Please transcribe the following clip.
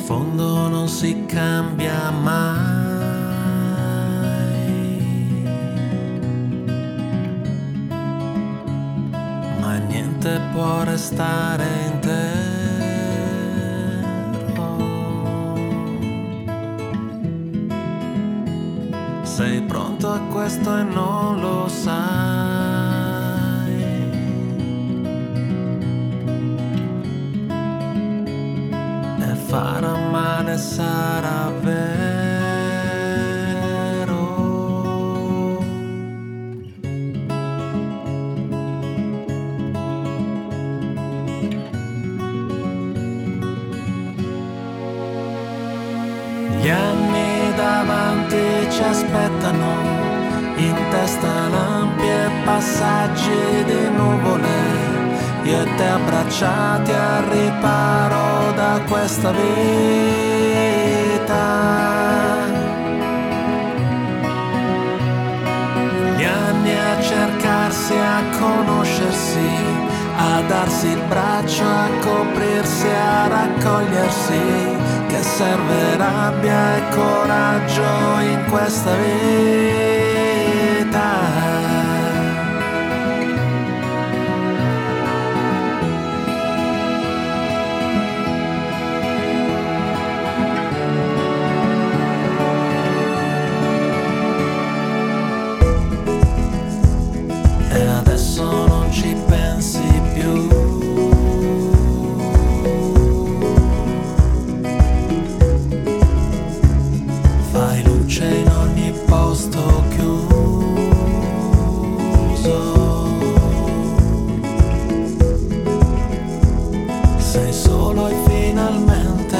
fondo non si cambia mai, ma niente può restare intero. Sei pronto a questo e non lo sai. E farà male, sarà vero. Gli anni davanti ci aspettano, in testa lampi e passaggi di nuvole, io e te abbracciati al riparo da questa vita. Gli anni a cercarsi, a conoscersi, a darsi il braccio, a coprirsi, a raccogliersi, che serve rabbia e coraggio in questa vita. E adesso non ci pensi più. Fai luce in ogni posto chiuso. Sei solo e finalmente